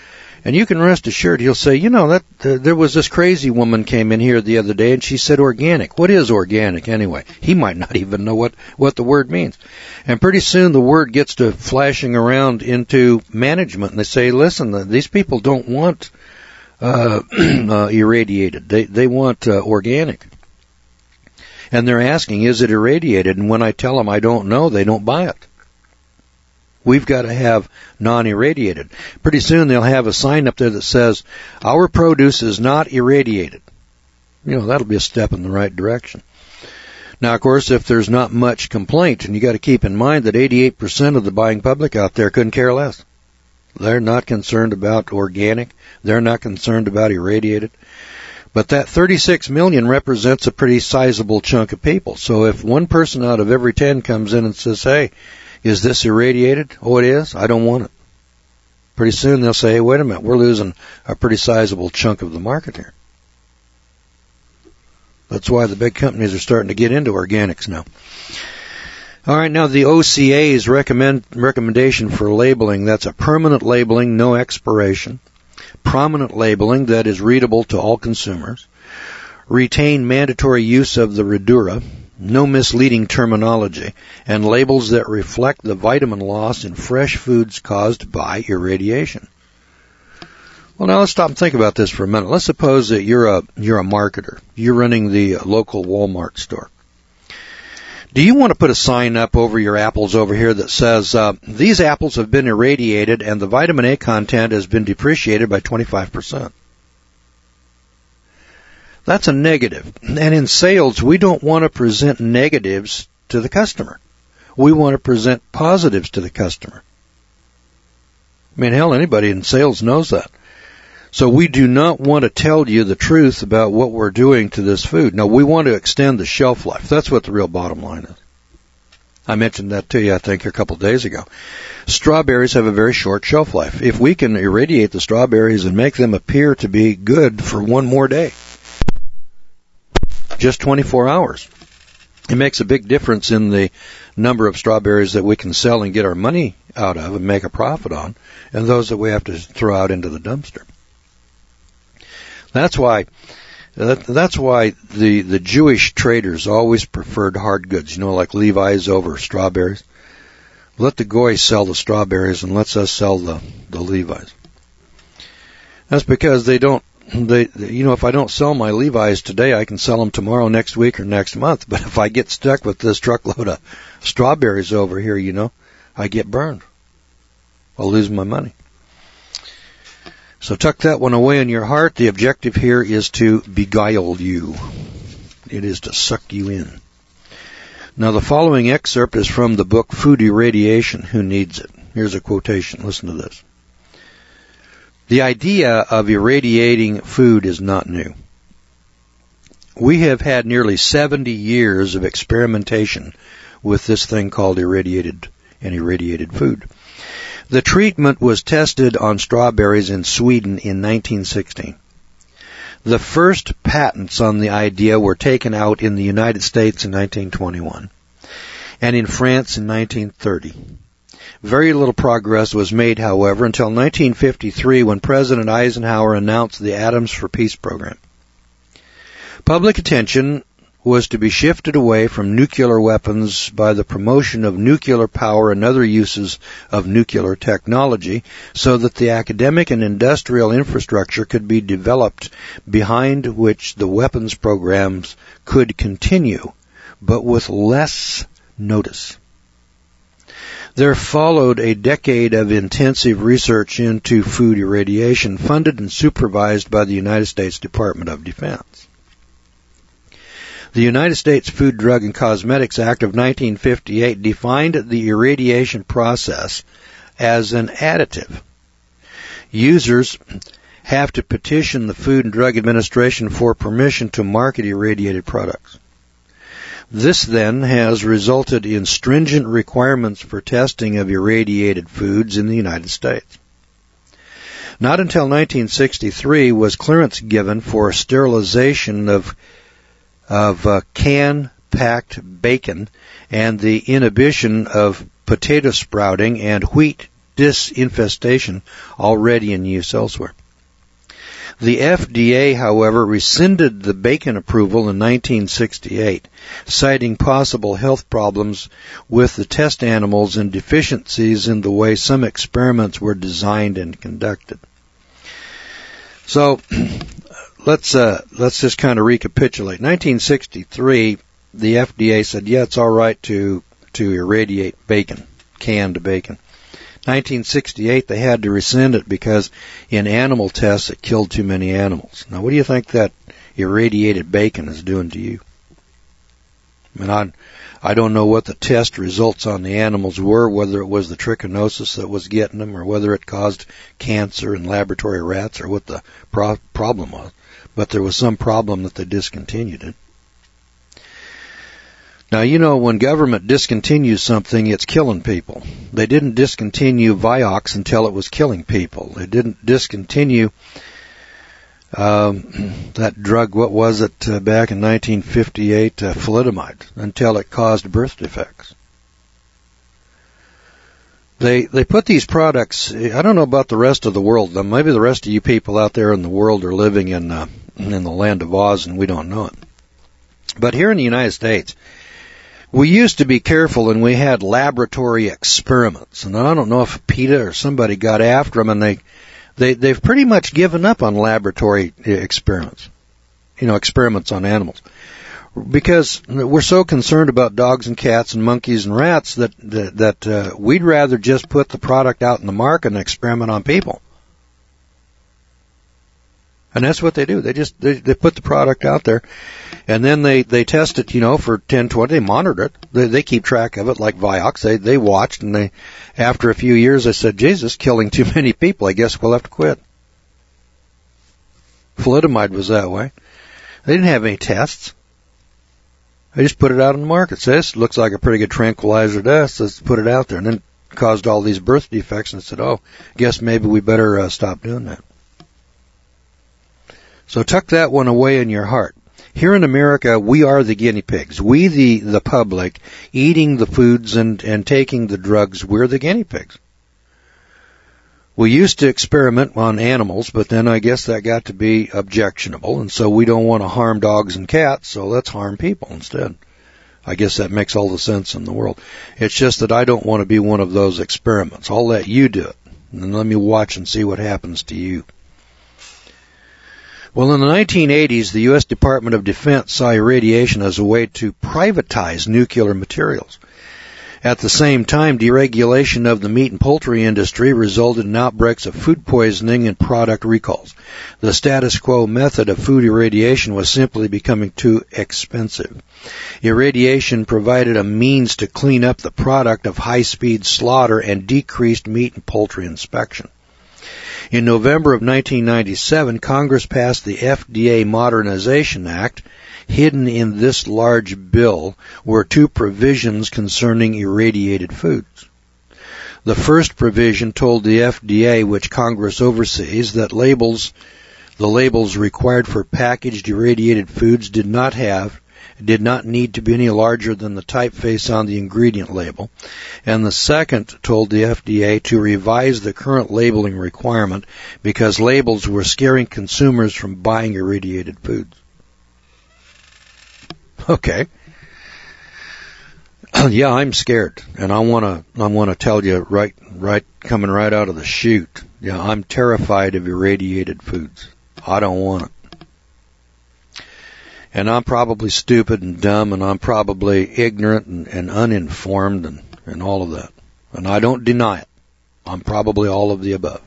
And you can rest assured he'll say, you know, that uh, there was this crazy woman came in here the other day and she said organic. What is organic anyway? He might not even know what, what the word means. And pretty soon the word gets to flashing around into management and they say, listen, these people don't want uh, uh irradiated. They, they want uh, organic. And they're asking, is it irradiated? And when I tell them I don't know, they don't buy it. We've got to have non-irradiated. Pretty soon they'll have a sign up there that says, our produce is not irradiated. You know, that'll be a step in the right direction. Now, of course, if there's not much complaint, and you got to keep in mind that eighty-eight percent of the buying public out there couldn't care less. They're not concerned about organic. They're not concerned about irradiated. But that thirty-six million represents a pretty sizable chunk of people. So if one person out of every ten comes in and says, hey, is this irradiated? Oh, it is? I don't want it. Pretty soon they'll say, hey, wait a minute, we're losing a pretty sizable chunk of the market here. That's why the big companies are starting to get into organics now. All right, now the O C A's recommend, recommendation for labeling, that's a permanent labeling, no expiration. Prominent labeling that is readable to all consumers. Retain mandatory use of the Redura. No misleading terminology, and labels that reflect the vitamin loss in fresh foods caused by irradiation. Well, now let's stop and think about this for a minute. Let's suppose that you're a you're a marketer. You're running the local Walmart store. Do you want to put a sign up over your apples over here that says, uh, these apples have been irradiated and the vitamin A content has been depreciated by twenty-five percent? That's a negative. And in sales, we don't want to present negatives to the customer. We want to present positives to the customer. I mean, hell, anybody in sales knows that. So we do not want to tell you the truth about what we're doing to this food. No, we want to extend the shelf life. That's what the real bottom line is. I mentioned that to you, I think, a couple of days ago. Strawberries have a very short shelf life. If we can irradiate the strawberries and make them appear to be good for one more day, just twenty-four hours. It makes a big difference in the number of strawberries that we can sell and get our money out of and make a profit on, and those that we have to throw out into the dumpster. That's why that, that's why the, the Jewish traders always preferred hard goods, you know, like Levi's over strawberries. Let the Goy sell the strawberries and let's us sell the, the Levi's. That's because they don't They, you know, if I don't sell my Levi's today, I can sell them tomorrow, next week, or next month. But if I get stuck with this truckload of strawberries over here, you know, I get burned. I'll lose my money. So tuck that one away in your heart. The objective here is to beguile you. It is to suck you in. Now, the following excerpt is from the book Food Irradiation, Who Needs It? Here's a quotation. Listen to this. The idea of irradiating food is not new. We have had nearly seventy years of experimentation with this thing called irradiated and irradiated food. The treatment was tested on strawberries in Sweden in nineteen sixteen. The first patents on the idea were taken out in the United States in nineteen twenty-one and in France in nineteen thirty. Very little progress was made, however, until nineteen fifty-three when President Eisenhower announced the Atoms for Peace program. Public attention was to be shifted away from nuclear weapons by the promotion of nuclear power and other uses of nuclear technology so that the academic and industrial infrastructure could be developed behind which the weapons programs could continue, but with less notice. There followed a decade of intensive research into food irradiation, funded and supervised by the United States Department of Defense. The United States Food, Drug, and Cosmetics Act of nineteen fifty-eight defined the irradiation process as an additive. Users have to petition the Food and Drug Administration for permission to market irradiated products. This then has resulted in stringent requirements for testing of irradiated foods in the United States. Not until nineteen sixty-three was clearance given for sterilization of of uh, can-packed bacon and the inhibition of potato sprouting and wheat disinfestation already in use elsewhere. The F D A, however, rescinded the bacon approval in nineteen sixty-eight, citing possible health problems with the test animals and deficiencies in the way some experiments were designed and conducted. So, let's uh, let's just kind of recapitulate. nineteen sixty-three, the F D A said, yeah, it's all right to to irradiate bacon, canned bacon. nineteen sixty-eight, they had to rescind it because in animal tests it killed too many animals. Now, what do you think that irradiated bacon is doing to you? I mean, I, I don't know what the test results on the animals were, whether it was the trichinosis that was getting them or whether it caused cancer in laboratory rats or what the pro- problem was. But there was some problem that they discontinued it. Now, you know, when government discontinues something, it's killing people. They didn't discontinue Vioxx until it was killing people. They didn't discontinue um, that drug, what was it, uh, back in nineteen fifty-eight, uh, thalidomide, until it caused birth defects. They they put these products, I don't know about the rest of the world, maybe the rest of you people out there in the world are living in, uh, in the land of Oz and we don't know it. But here in the United States, we used to be careful and we had laboratory experiments. And I don't know if PETA or somebody got after them and they, they, they've pretty much given up on laboratory experiments. You know, experiments on animals. Because we're so concerned about dogs and cats and monkeys and rats that, that, that uh, we'd rather just put the product out in the market and experiment on people. And that's what they do. They just, they, they put the product out there and then they, they test it, you know, for ten, twenty, they monitor it. They, they keep track of it like Vioxx. They, they watched and they, after a few years, they said, Jesus, killing too many people. I guess we'll have to quit. Thalidomide was that way. They didn't have any tests. They just put it out on the market. So this looks like a pretty good tranquilizer to us. Let's put it out there. And then caused all these birth defects and said, oh, guess maybe we better uh, stop doing that. So tuck that one away in your heart. Here in America, we are the guinea pigs. We, the, the public, eating the foods and, and taking the drugs, we're the guinea pigs. We used to experiment on animals, but then I guess that got to be objectionable, and so we don't want to harm dogs and cats, so let's harm people instead. I guess that makes all the sense in the world. It's just that I don't want to be one of those experiments. I'll let you do it, and then let me watch and see what happens to you. Well, in the nineteen eighties, the U S Department of Defense saw irradiation as a way to privatize nuclear materials. At the same time, deregulation of the meat and poultry industry resulted in outbreaks of food poisoning and product recalls. The status quo method of food irradiation was simply becoming too expensive. Irradiation provided a means to clean up the product of high-speed slaughter and decreased meat and poultry inspection. In November of nineteen ninety-seven, Congress passed the F D A Modernization Act. Hidden in this large bill were two provisions concerning irradiated foods. The first provision told the F D A, which Congress oversees, that labels, the labels required for packaged irradiated foods did not have, did not need to be any larger than the typeface on the ingredient label. And the second told the F D A to revise the current labeling requirement because labels were scaring consumers from buying irradiated foods. Okay. Yeah, I'm scared, and I want to. I want to tell you right, right, coming right out of the chute. Yeah, I'm terrified of irradiated foods. I don't want it, and I'm probably stupid and dumb, and I'm probably ignorant and, and uninformed, and, and all of that. And I don't deny it. I'm probably all of the above.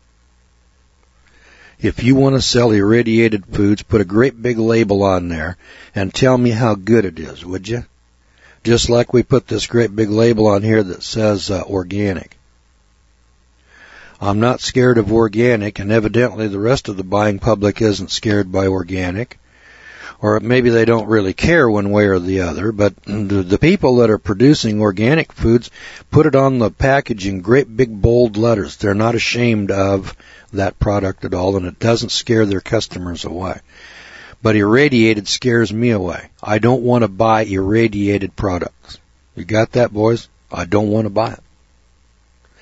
If you want to sell irradiated foods, put a great big label on there and tell me how good it is, would you? Just like we put this great big label on here that says uh, organic. I'm not scared of organic, and evidently the rest of the buying public isn't scared by organic. Or maybe they don't really care one way or the other, but the, the people that are producing organic foods put it on the package in great big bold letters. They're not ashamed of that product at all, and it doesn't scare their customers away. But irradiated scares me away. I don't want to buy irradiated products. You got that, boys? I don't want to buy it.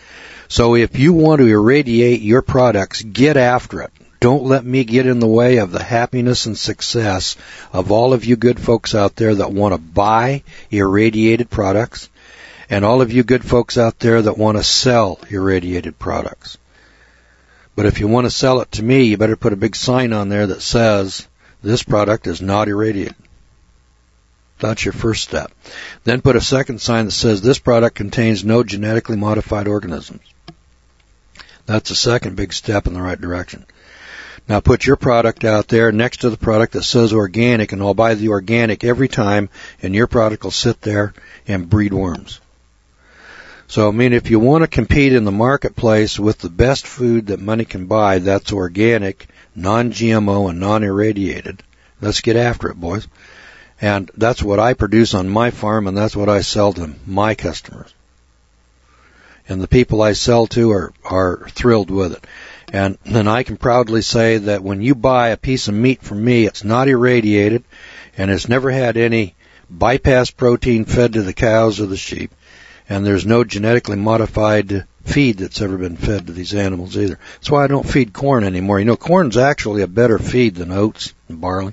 So if you want to irradiate your products, get after it. Don't let me get in the way of the happiness and success of all of you good folks out there that want to buy irradiated products, and all of you good folks out there that want to sell irradiated products. But if you want to sell it to me, you better put a big sign on there that says, this product is not irradiated. That's your first step. Then put a second sign that says, this product contains no genetically modified organisms. That's the second big step in the right direction. Now put your product out there next to the product that says organic, and I'll buy the organic every time, and your product will sit there and breed worms. So, I mean, if you want to compete in the marketplace with the best food that money can buy, that's organic, non-G M O, and non-irradiated. Let's get after it, boys. And that's what I produce on my farm, and that's what I sell to my customers. And the people I sell to are, are thrilled with it. And then I can proudly say that when you buy a piece of meat from me, it's not irradiated, and it's never had any bypass protein fed to the cows or the sheep, and there's no genetically modified feed that's ever been fed to these animals either. That's why I don't feed corn anymore. You know, corn's actually a better feed than oats and barley.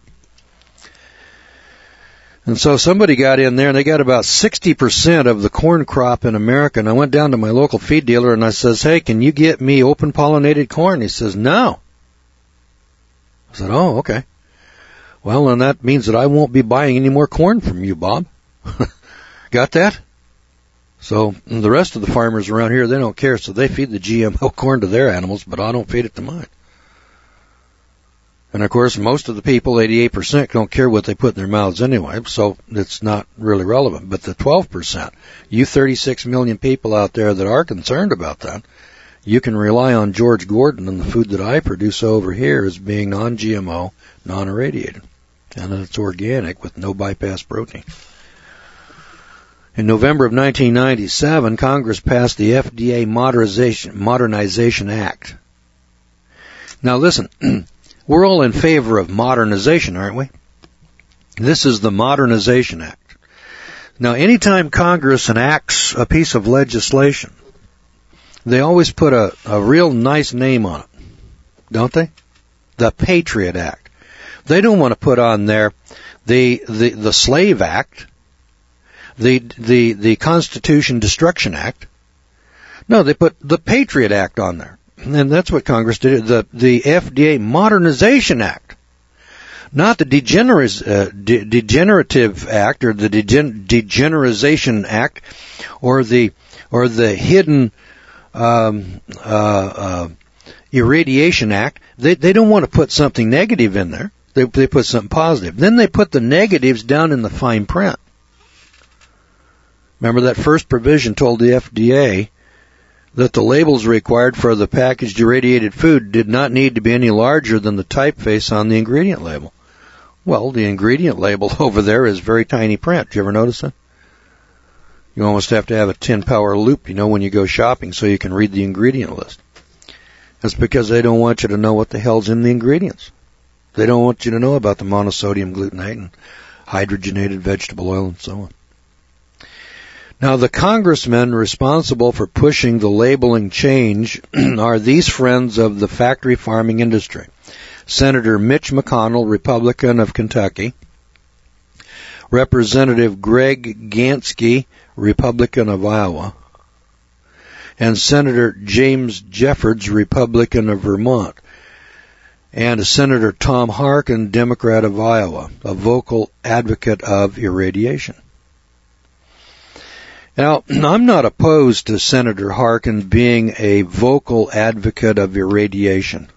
And so somebody got in there, and they got about sixty percent of the corn crop in America. And I went down to my local feed dealer, and I says, hey, can you get me open-pollinated corn? He says, no. I said, oh, okay. Well, then that means that I won't be buying any more corn from you, Bob. Got that? So the rest of the farmers around here, they don't care, so they feed the G M O corn to their animals, but I don't feed it to mine. And, of course, most of the people, eighty-eight percent, don't care what they put in their mouths anyway, so it's not really relevant. But the twelve percent, you thirty-six million people out there that are concerned about that, you can rely on George Gordon and the food that I produce over here as being non-G M O, non-irradiated, and that it's organic with no bypass protein. In November of nineteen ninety-seven, Congress passed the F D A Modernization, Modernization Act. Now, listen. We're all in favor of modernization, aren't we? This is the Modernization Act. Now, anytime Congress enacts a piece of legislation, they always put a, a real nice name on it, don't they? The Patriot Act. They don't want to put on there the the, the Slave Act, the the the Constitution Destruction Act. No, they put the Patriot Act on there. And that's what Congress did, the, the F D A Modernization Act. Not the degener- uh, de- Degenerative Act or the degen- Degenerization Act or the or the Hidden um, uh, uh, Irradiation Act. They they don't want to put something negative in there. They they put something positive. Then they put the negatives down in the fine print. Remember that first provision told the F D A that the labels required for the packaged irradiated food did not need to be any larger than the typeface on the ingredient label. Well, the ingredient label over there is very tiny print. Did you ever notice that? You almost have to have a ten power loop, you know, when you go shopping so you can read the ingredient list. That's because they don't want you to know what the hell's in the ingredients. They don't want you to know about the monosodium glutamate and hydrogenated vegetable oil and so on. Now, the congressmen responsible for pushing the labeling change are these friends of the factory farming industry. Senator Mitch McConnell, Republican of Kentucky. Representative Greg Gansky, Republican of Iowa. And Senator James Jeffords, Republican of Vermont. And Senator Tom Harkin, Democrat of Iowa, a vocal advocate of irradiation. Now, I'm not opposed to Senator Harkin being a vocal advocate of irradiation.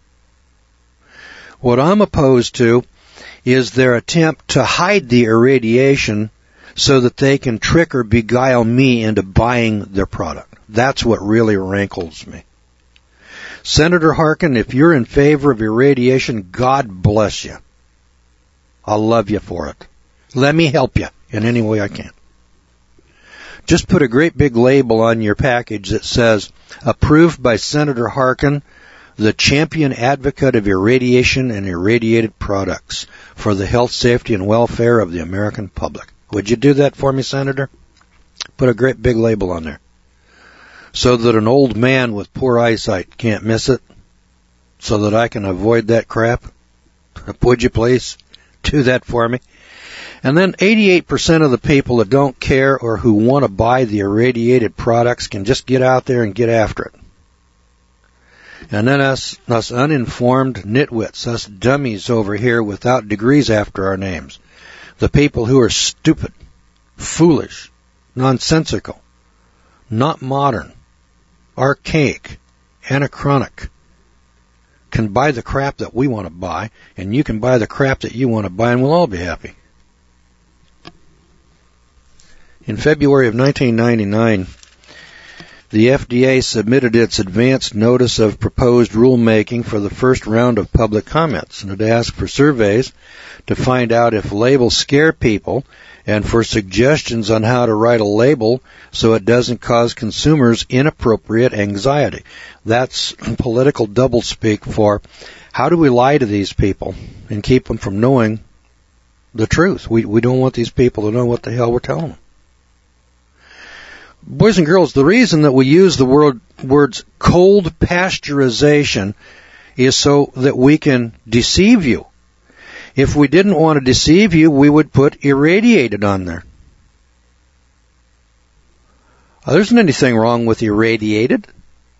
What I'm opposed to is their attempt to hide the irradiation so that they can trick or beguile me into buying their product. That's what really rankles me. Senator Harkin, if you're in favor of irradiation, God bless you. I'll love you for it. Let me help you in any way I can. Just put a great big label on your package that says, approved by Senator Harkin, the champion advocate of irradiation and irradiated products for the health, safety, and welfare of the American public. Would you do that for me, Senator? Put a great big label on there. so that an old man with poor eyesight can't miss it, so that I can avoid that crap? Would you please do that for me? And then eighty-eight percent of the people that don't care or who want to buy the irradiated products can just get out there and get after it. And then us, us uninformed nitwits, us dummies over here without degrees after our names, the people who are stupid, foolish, nonsensical, not modern, archaic, anachronic, can buy the crap that we want to buy, and you can buy the crap that you want to buy, and we'll all be happy. In February of nineteen ninety-nine, the F D A submitted its advance notice of proposed rulemaking for the first round of public comments, and it asked for surveys to find out if labels scare people and for suggestions on how to write a label so it doesn't cause consumers inappropriate anxiety. That's political doublespeak for how do we lie to these people and keep them from knowing the truth. We, we don't want these people to know what the hell we're telling them. Boys and girls, the reason that we use the word, words cold pasteurization is so that we can deceive you. If we didn't want to deceive you, we would put irradiated on there. Uh, there isn't anything wrong with irradiated.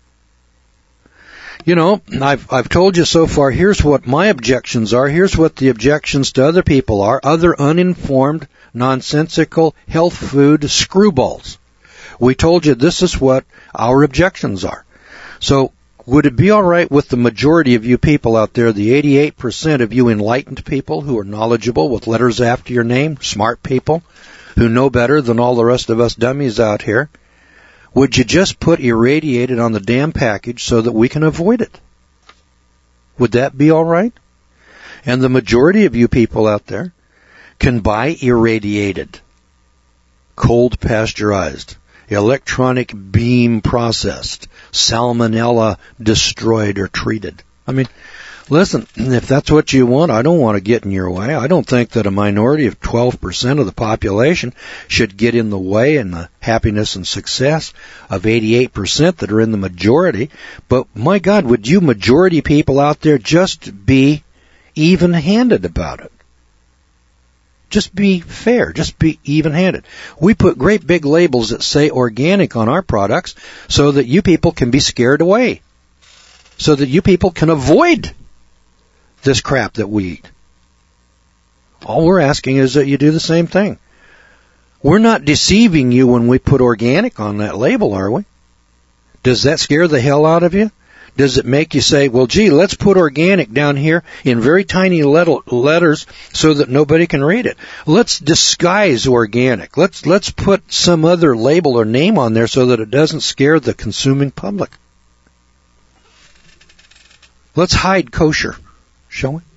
You know, I've I've told you so far, here's what my objections are, here's what the objections to other people are, other uninformed, nonsensical, health food screwballs. We told you this is what our objections are. So would it be all right with the majority of you people out there, the eighty-eight percent of you enlightened people who are knowledgeable with letters after your name, smart people who know better than all the rest of us dummies out here, would you just put irradiated on the damn package so that we can avoid it? Would that be all right? And the majority of you people out there can buy irradiated, cold pasteurized, electronic beam processed, salmonella destroyed or treated. I mean, listen, if that's what you want, I don't want to get in your way. I don't think that a minority of twelve percent of the population should get in the way in the happiness and success of eighty-eight percent that are in the majority. But my God, would you majority people out there just be even-handed about it? Just be fair. Just be even-handed. We put great big labels that say organic on our products so that you people can be scared away. So that you people can avoid this crap that we eat. All we're asking is that you do the same thing. We're not deceiving you when we put organic on that label, are we? Does that scare the hell out of you? Does it make you say, well, gee, let's put organic down here in very tiny letters so that nobody can read it? Let's disguise organic. Let's let's put some other label or name on there so that it doesn't scare the consuming public. Let's hide kosher, shall we?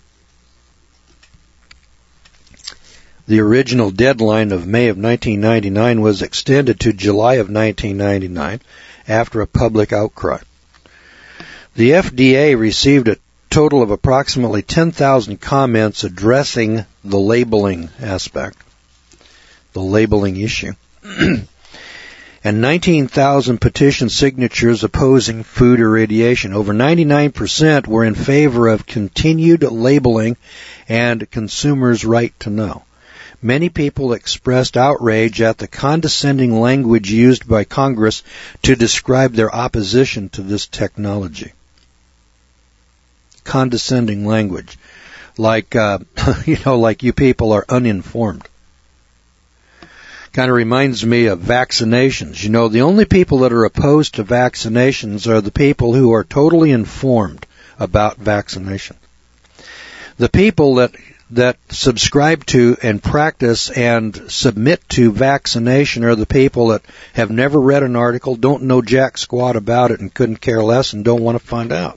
The original deadline of May of nineteen ninety-nine was extended to July of nineteen ninety-nine after a public outcry. The F D A received a total of approximately ten thousand comments addressing the labeling aspect, the labeling issue, and nineteen thousand petition signatures opposing food irradiation. Over ninety-nine percent were in favor of continued labeling and consumers' right to know. Many people expressed outrage at the condescending language used by Congress to describe their opposition to this technology. Condescending language, like uh, you know, like you people are uninformed. Kind of reminds me of vaccinations. You know, the only people that are opposed to vaccinations are the people who are totally informed about vaccination. The people that that subscribe to and practice and submit to vaccination are the people that have never read an article, don't know jack squat about it, and couldn't care less and don't want to find out.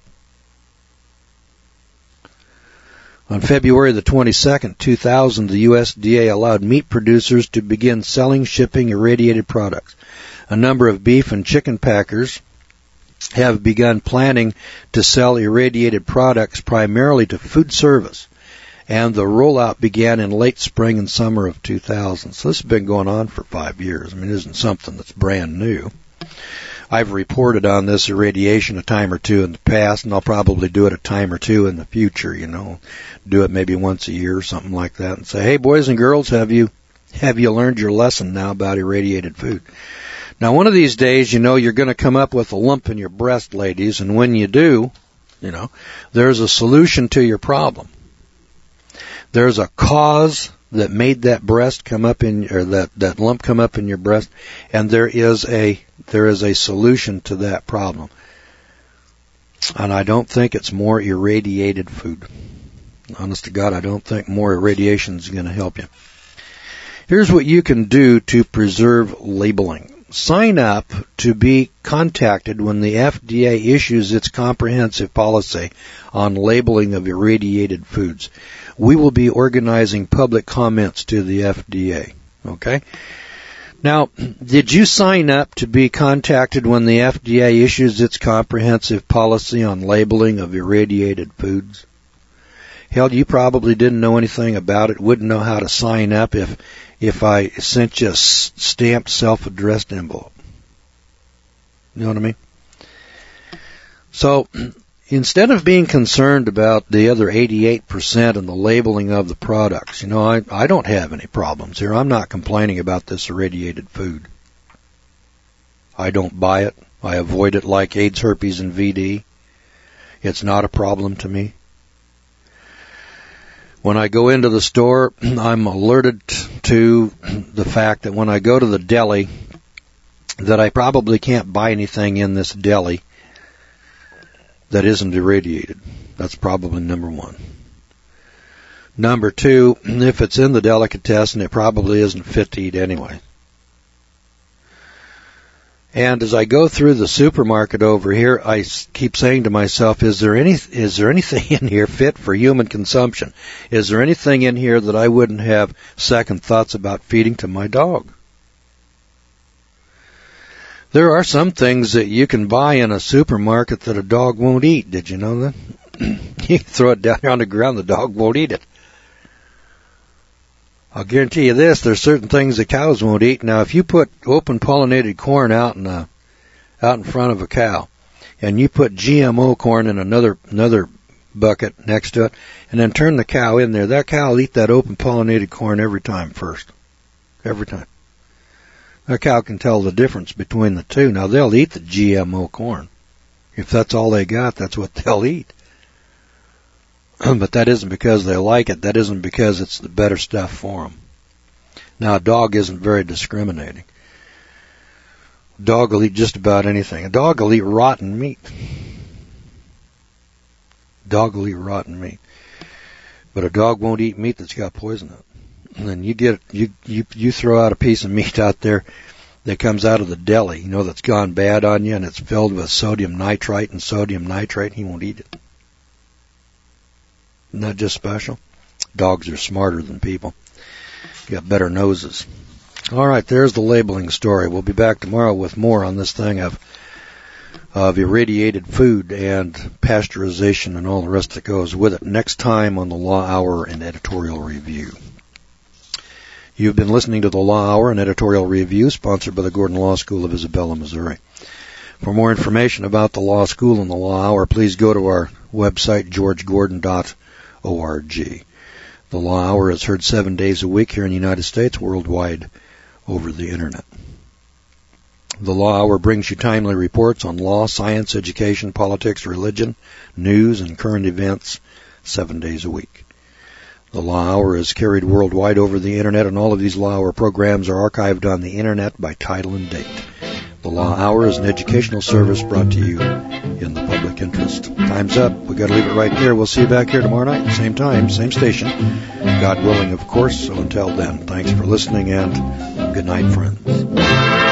On February the twenty-second, two thousand, the U S D A allowed meat producers to begin selling, shipping irradiated products. A number of beef and chicken packers have begun planning to sell irradiated products primarily to food service, and the rollout began in late spring and summer of two thousand. So this has been going on for five years. I mean, it isn't something that's brand new. I've reported on this irradiation a time or two in the past, and I'll probably do it a time or two in the future, you know. Do it maybe once a year or something like that and say, hey, boys and girls, have you have you learned your lesson now about irradiated food? Now, one of these days, you know, you're going to come up with a lump in your breast, ladies, and when you do, you know, there's a solution to your problem. There's a cause that made that breast come up in, or that, that lump come up in your breast, and there is a, there is a solution to that problem. And I don't think it's more irradiated food. Honest to God, I don't think more irradiation is going to help you. Here's what you can do to preserve labeling. Sign up to be contacted when the F D A issues its comprehensive policy on labeling of irradiated foods. We will be organizing public comments to the F D A. Okay? Now, did you sign up to be contacted when the F D A issues its comprehensive policy on labeling of irradiated foods? Hell, you probably didn't know anything about it, wouldn't know how to sign up if if I sent you a stamped self-addressed envelope. You know what I mean? So, instead of being concerned about the other eighty-eight percent and the labeling of the products, you know, I, I don't have any problems here. I'm not complaining about this irradiated food. I don't buy it. I avoid it like AIDS, herpes, and V D. It's not a problem to me. When I go into the store, I'm alerted to the fact that when I go to the deli, that I probably can't buy anything in this deli that isn't irradiated. That's probably number one. Number two, if it's in the delicatessen, it probably isn't fit to eat anyway. And as I go through the supermarket over here, I keep saying to myself, is there any, is there anything in here fit for human consumption? Is there anything in here that I wouldn't have second thoughts about feeding to my dog? There are some things that you can buy in a supermarket that a dog won't eat. Did you know that? You throw it down on the ground, the dog won't eat it. I'll guarantee you this, there's certain things that cows won't eat. Now, if you put open pollinated corn out in a, out in front of a cow, and you put G M O corn in another another bucket next to it, and then turn the cow in there, that cow will eat that open pollinated corn every time first. Every time. That cow can tell the difference between the two. Now, they'll eat the G M O corn. If that's all they got, that's what they'll eat. But that isn't because they like it. That isn't because it's the better stuff for them. Now, a dog isn't very discriminating. A dog will eat just about anything. A dog will eat rotten meat. A dog will eat rotten meat. But a dog won't eat meat that's got poison in it. And then you get you you you throw out a piece of meat out there that comes out of the deli, you know, that's gone bad on you, and it's filled with sodium nitrite and sodium nitrate. He won't eat it. Isn't that just special? Dogs are smarter than people. Got better noses. All right, there's the labeling story. We'll be back tomorrow with more on this thing of of irradiated food and pasteurization and all the rest that goes with it. Next time on the Law Hour and Editorial Review. You've been listening to the Law Hour and Editorial Review, sponsored by the Gordon Law School of Isabella, Missouri. For more information about the Law School and the Law Hour, please go to our website, george gordon dot org. The Law Hour is heard seven days a week here in the United States, worldwide over the Internet. The Law Hour brings you timely reports on law, science, education, politics, religion, news, and current events seven days a week. The Law Hour is carried worldwide over the Internet, and all of these Law Hour programs are archived on the Internet by title and date. The Law Hour is an educational service brought to you in the public interest. Time's up. We've got to leave it right there. We'll see you back here tomorrow night, same time, same station. God willing, of course. So until then, thanks for listening, and good night, friends.